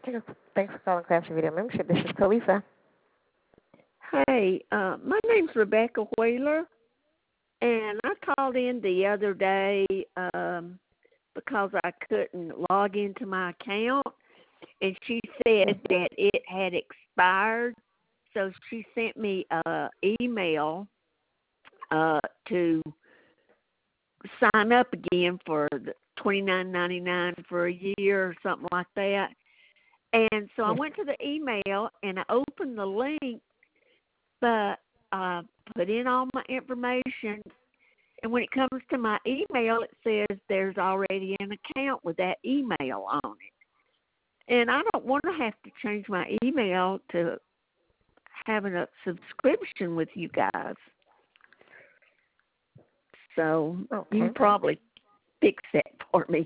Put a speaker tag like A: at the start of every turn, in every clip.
A: Thanks for calling Craftsy Video Membership. This is Khalifa.
B: Hey, my name's Rebecca Wheeler, and I called in the other day because I couldn't log into my account, and she said that it had expired. So she sent me an email to sign up again for the $29.99 for a year or something like that. And so I went to the email and I opened the link, but I put in all my information. And when it comes to my email, it says there's already an account with that email on it. And I don't want to have to change my email to having a subscription with you guys. So you can probably fix that for me.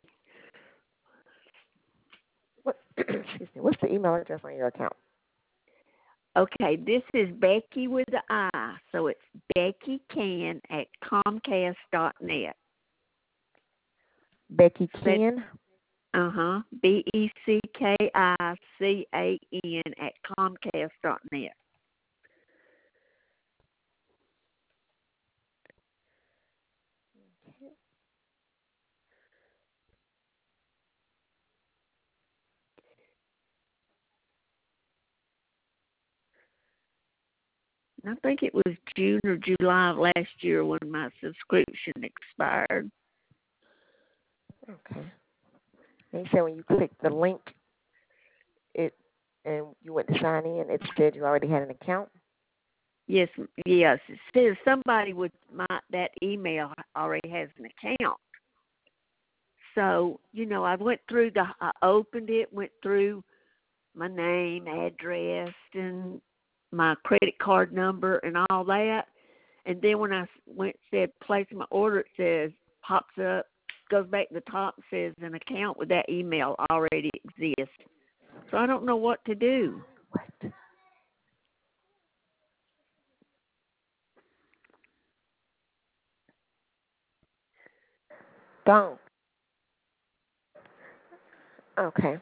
A: Excuse me. What's the email address on your account?
B: Okay, this is Becky with an I, so it's BeckyCan@Comcast.net.
A: Becky Can?
B: BeckyCican@Comcast.net. I think it was June or July of last year when my subscription expired.
A: Okay. And you said when you clicked the link, and you went to sign in, it said you already had an account?
B: Yes. It says somebody with that email already has an account. So, I went through I opened it, went through my name, address, and my credit card number and all that. And then when I said place my order, it says, pops up, goes back to the top and says an account with that email already exists. So I don't know what to do.
A: What? Don't. Okay.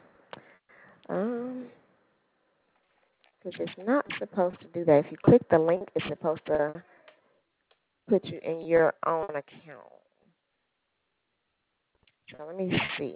A: Because it's not supposed to do that. If you click the link, it's supposed to put you in your own account. So let me see.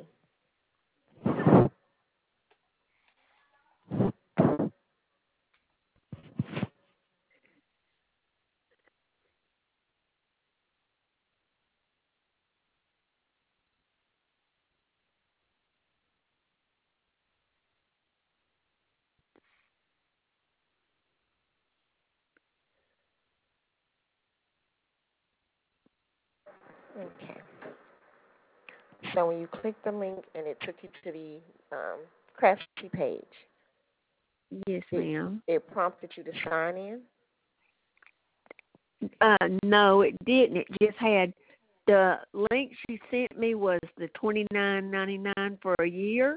A: Okay. So when you click the link and it took you to the Craftsy page.
B: Yes, ma'am.
A: It prompted you to sign in?
B: No, it didn't. It just had the link she sent me was the $29.99 for a year.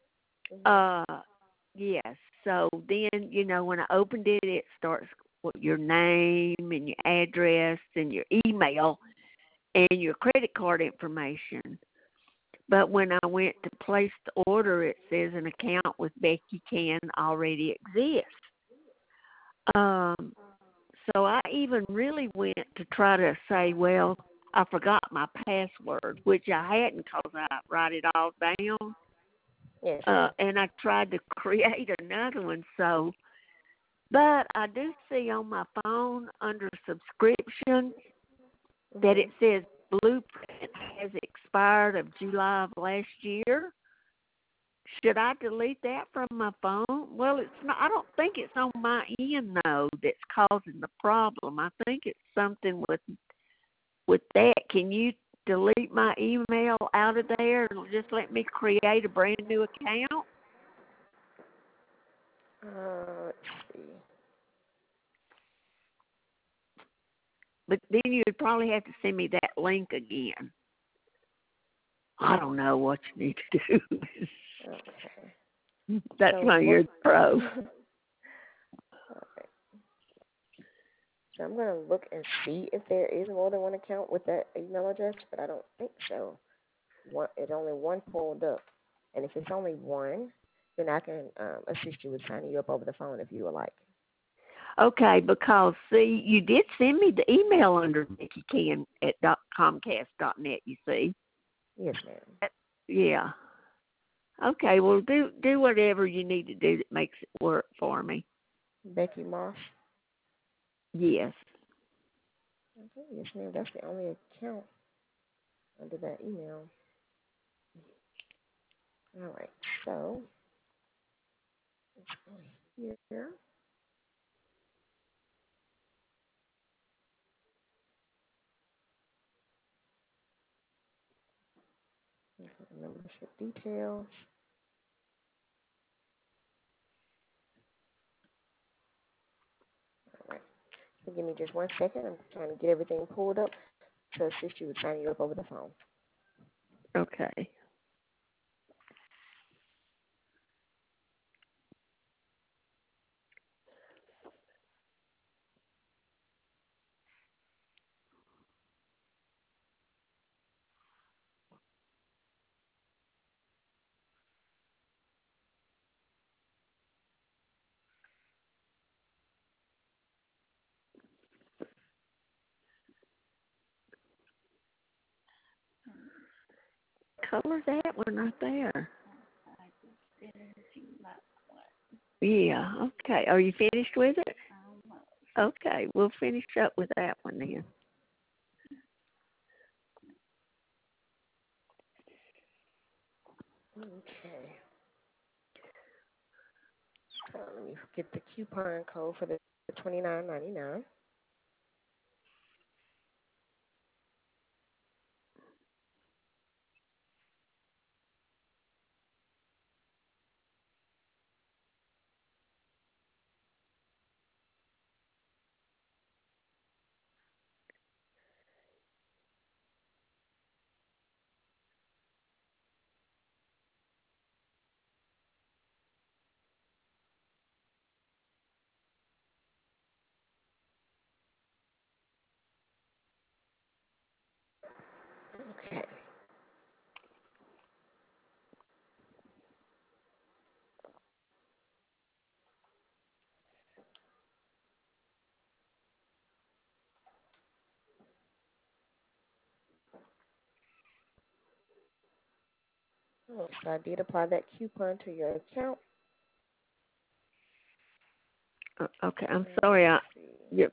B: Yes. So then, when I opened it, it starts with your name and your address and your email and your credit card information. But when I went to place the order, it says an account with Becky Can already exists. So I even really went to try to say, well, I forgot my password, which I hadn't because I write it all down.
A: Yes.
B: And I tried to create another one. So, but I do see on my phone under subscriptions that it says Blueprint has expired of July of last year. Should I delete that from my phone? Well, it's not. I don't think it's on my end though that's causing the problem. I think it's something with that. Can you delete my email out of there and just let me create a brand new account?
A: Let's see.
B: But then you'd probably have to send me that link again. I don't know what you need to do.
A: Okay.
B: That's why you're the pro.
A: All right. So I'm going to look and see if there is more than one account with that email address, but I don't think so. It's only one pulled up. And if it's only one, then I can assist you with signing you up over the phone if you would like.
B: Okay, because see, you did send me the email under Nikki Can at Comcast.net. You see?
A: Yes, ma'am.
B: Yeah. Okay. Well, do whatever you need to do that makes it work for me.
A: Becky Moss.
B: Yes.
A: Okay, yes, ma'am. That's the only account under that email. All right. So let's go here. Okay, membership details. All right. So give me just 1 second. I'm trying to get everything pulled up to assist you with signing you up over the phone.
B: Okay. Color that one right there. Yeah. Okay. Are you finished with it? Okay. We'll finish up with that one then.
A: Okay. So let me get the coupon code for the $29.99. Okay. Oh, so I did apply that coupon to your account.
B: Okay. I'm sorry. Yep.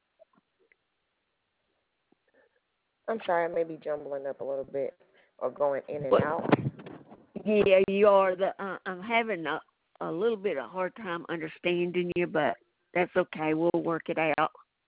A: I'm sorry, I may be jumbling up a little bit or going in and out.
B: Yeah, you are. I'm having a little bit of hard time understanding you, but that's okay. We'll work it out.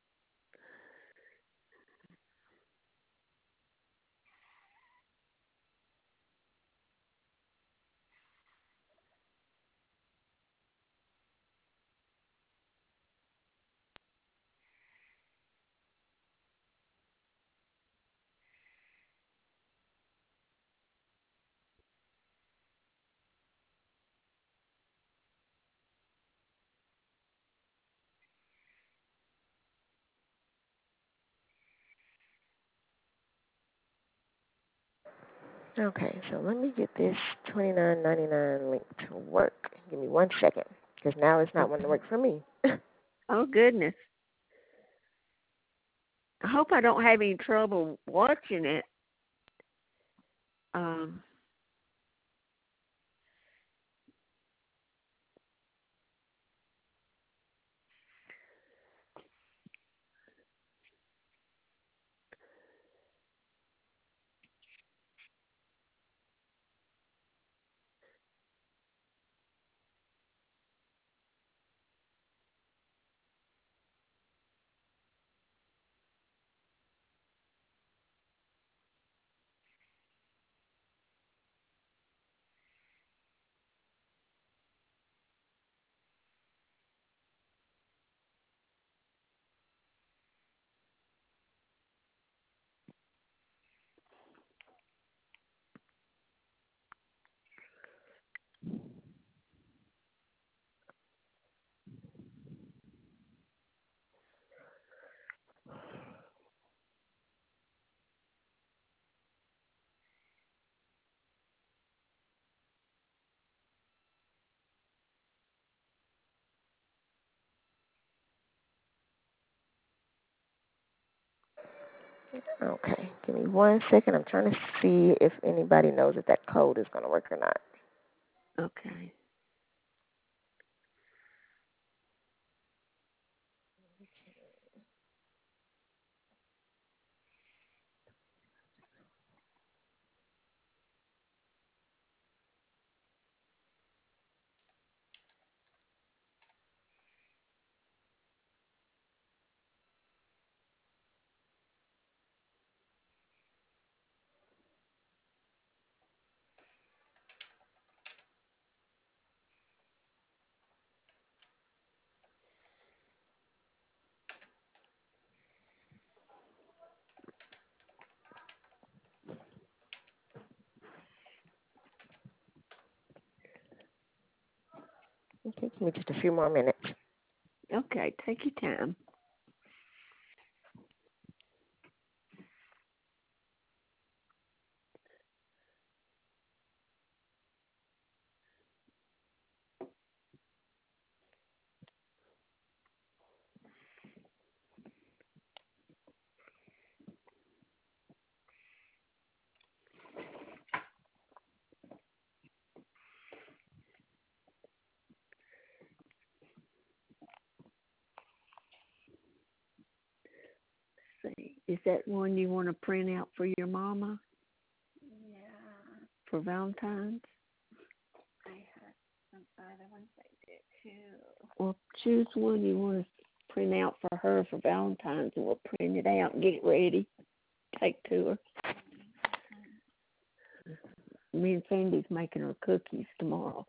A: Okay, so let me get this $29.99 link to work. Give me 1 second, because now it's not wanting to work for me.
B: Oh goodness. I hope I don't have any trouble watching it. Um.
A: Okay, give me 1 second. I'm trying to see if anybody knows if that code is going to work or not.
B: Okay.
A: Okay, give me just a few more minutes.
B: Okay, take your time. See, is that one you want to print out for your mama?
C: Yeah,
B: For Valentine's?
C: I had some other ones I did too.
B: Well, choose one you want to print out for her for Valentine's, and we'll print it out and get it ready. Take to her. Me and Sandy's making her cookies tomorrow.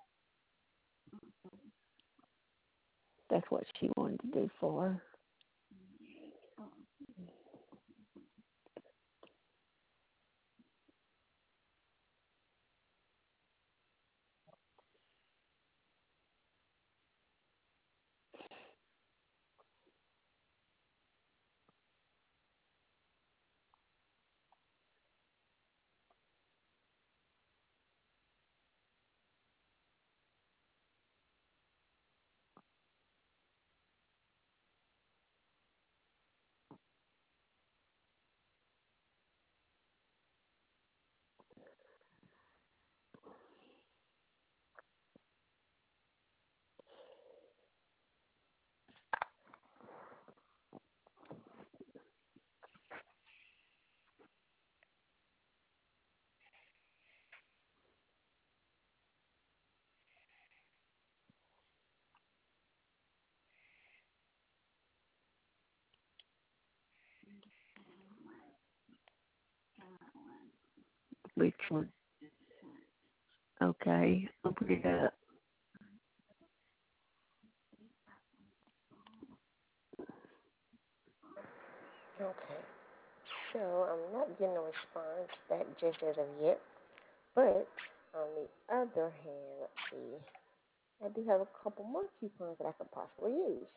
B: That's what she wanted to do for her. Which one? Okay, open it up.
A: Okay, so I'm not getting a response back just as of yet, but on the other hand, let's see, I do have a couple more coupons that I could possibly use.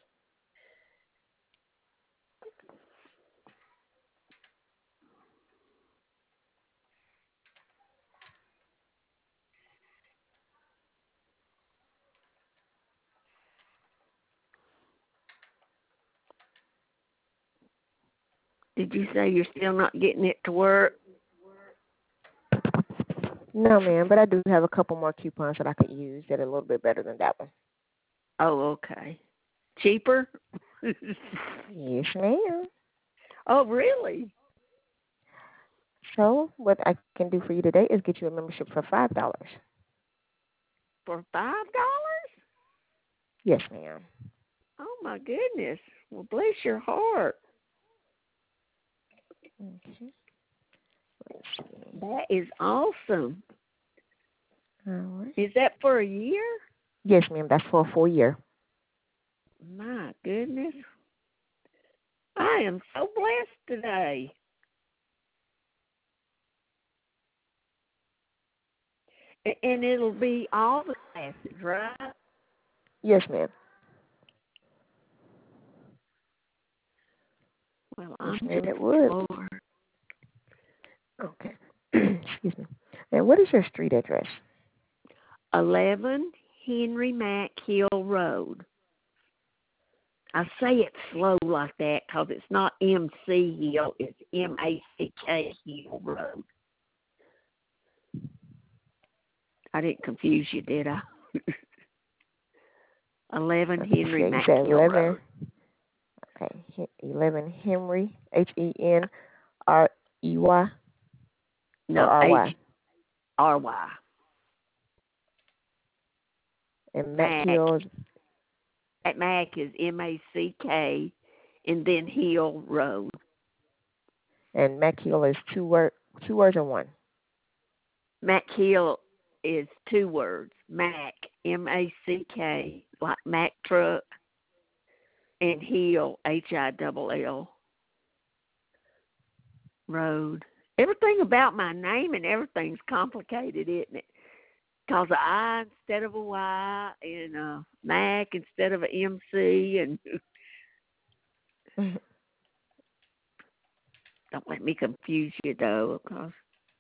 B: Did you say you're still not getting it to work?
A: No, ma'am, but I do have a couple more coupons that I could use that are a little bit better than that one.
B: Oh, okay. Cheaper?
A: Yes, ma'am.
B: Oh, really?
A: So what I can do for you today is get you a membership for $5.
B: For $5?
A: Yes, ma'am.
B: Oh, my goodness. Well, bless your heart.
A: Okay. Let's see.
B: That is awesome.
A: All right.
B: Is that for a year?
A: Yes, ma'am. That's for a full year.
B: My goodness. I am so blessed today. And it'll be all the classes, right?
A: Yes, ma'am.
B: Well,
A: Yes,
B: I'm
A: ma'am.
B: just
A: It would.
B: floored.
A: Okay. Excuse me. And what is your street address?
B: 11 Henry Mack Hill Road. I say it slow like that because it's not MC Hill, it's MACK Hill Road. I didn't confuse you, did I? 11 Henry
A: You
B: Mack
A: said
B: Hill
A: 11.
B: Road.
A: Okay, 11 Henry, Henry, or
B: No,
A: RY?
B: HRY.
A: And
B: Mack.
A: Hill,
B: At Mack is MACK and then Hill Road.
A: and Mack Hill is two words or one?
B: Mack Hill is 2 words. Mack, MACK, like Mack truck, and Hill, HILL, Road. Everything about my name and everything's complicated, isn't it? Because an I instead of a Y, and a Mac instead of an MC, and don't let me confuse you, though, because...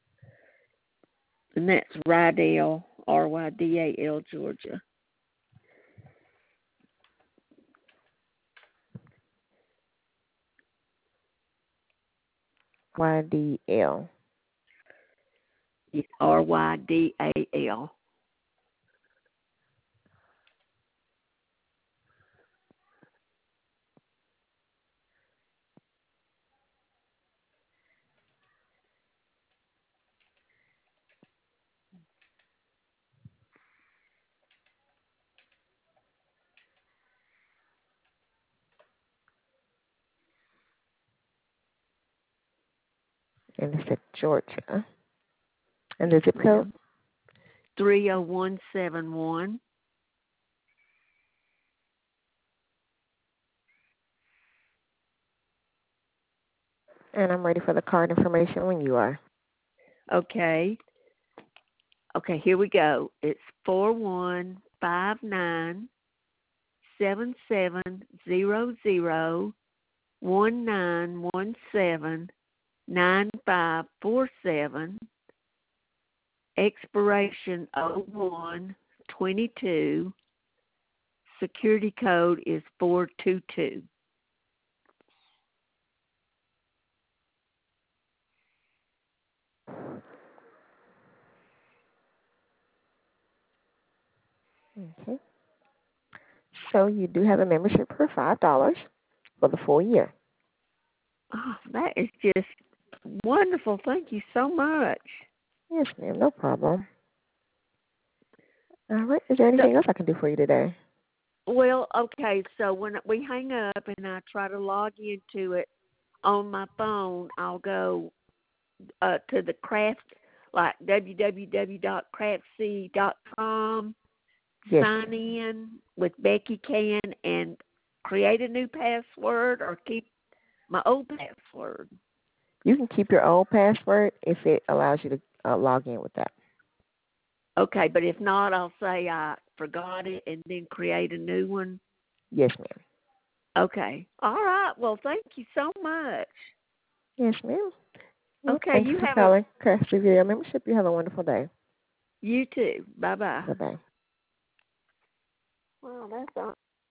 B: And that's Rydell, RYDAL, Georgia.
A: YDL.
B: RYDAL.
A: And it's at Georgia. And the zip code?
B: 30171.
A: And I'm ready for the card information when you are.
B: Okay. Okay, here we go. It's 4159770019179547. Expiration 01/22. Security code is 422.
A: Okay. So you do have a membership for $5 for the full year.
B: Oh, that is just wonderful. Thank you so much.
A: Yes, ma'am. No problem. All right. Is there anything else I can do for you today?
B: Well, okay, so when we hang up and I try to log into it on my phone, I'll go to the craft, like www.craftsy.com,
A: Yes.
B: sign in with Becky Can and create a new password or keep my old password.
A: You can keep your old password if it allows you to log in with that.
B: Okay, but if not, I'll say I forgot it and then create a new one.
A: Yes, ma'am.
B: Okay. All right. Well, thank you so much.
A: Yes, ma'am. Well,
B: Okay,
A: thank
B: you
A: you for
B: have
A: calling Craftsy Video Membership. You have a wonderful day.
B: You too. Bye-bye.
A: Bye-bye.
B: Well, that's all.